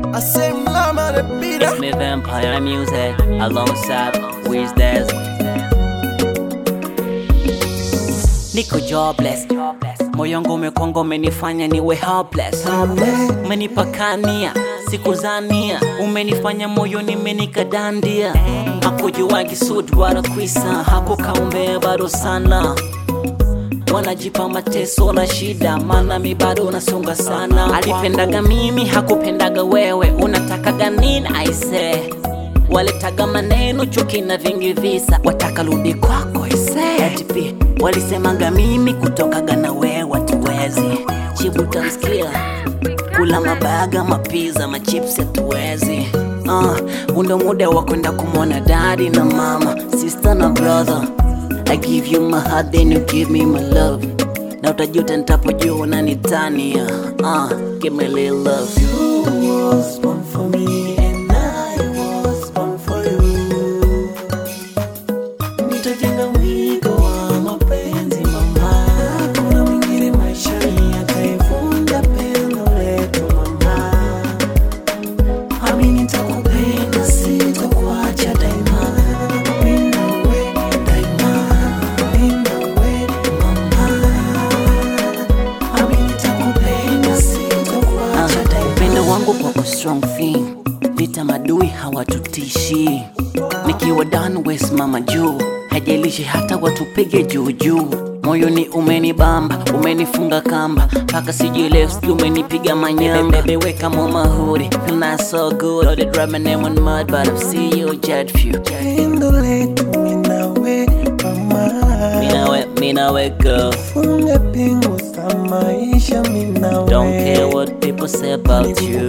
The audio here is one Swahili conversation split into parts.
I say mama the beat. It's me Vampire Music alongside Wizdaz. Niko jobless, moyo wangu umekongo umenifanya niwe helpless. Umenipakania siku zania, umenifanya moyo nimenikadandia. Hakujua kisudu wala kwisa, hakukaumbea bado sana. Wanajipa mateso na shida, mana mi bado nasonga sana. Alipendaga mimi, hakupendaga wewe, unatakaga nini aise? Waletaga maneno, chuki na vingi visa, wataka rudi kwako aise. Atipi, walisemaga mimi kutokaga na wewe hatuwezi. Chibu tamsikia, kula mabaga, mapiza, machips hatuwezi. Unda muda wa kwenda kumwona daddy na mama, sister na brother. I give you my heart, then you give me my love. Na utajuta nitapojua unanitania. Give me a little love. You was born for me and I was born for you. Nitajenga wigo wa mapenzi mama. Kuna mwingine maishani akaivunja pendo letu mama. Amini nitakupenda sitakuacha daima. Kwa strong thing, vita madui hawatutishi. Nikiwa down west mama juu, hajalishi hata watupige juu juu. Moyoni umenibamba, umenifunga kamba, paka sijilefs umenipiga manyamba. Baby weka mama hoodie, feel not so good. All the drama name on mud, but I'm see you jet fuel. Minawe girl. Don't care what people say about you.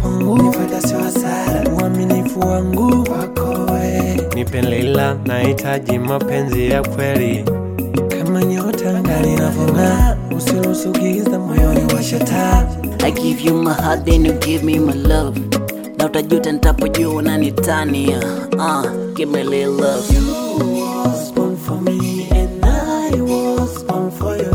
Nipe Leila, nahitaji mapenzi ya kweli. Kama nyota ngani inavong'aa, usiruhusu giza moyoni washa taa. I give you my heart, then you give me my love. Na utajuta nitapojua unanitania. Give me a little love. You was born for me and I was born for you.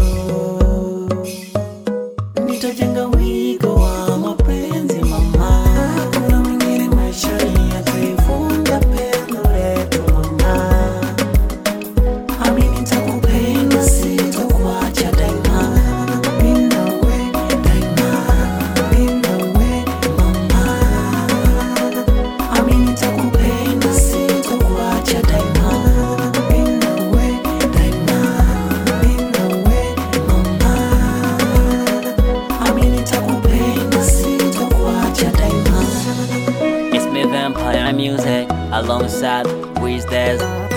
Nitajenga wigo wa mapenzi mama. Kuna mwingine maishani ataivunja pendo letu mama. Amini nitakupenda sitakuacha daima. Mimi nawe daima. Mimi nawe mama. Amini nitakupenda sitakuacha daima. Mimi nawe daima. Mimi nawe mama. Amini nitakupenda sitakuacha daima. It's me Vampire Music alongside Wizdaz.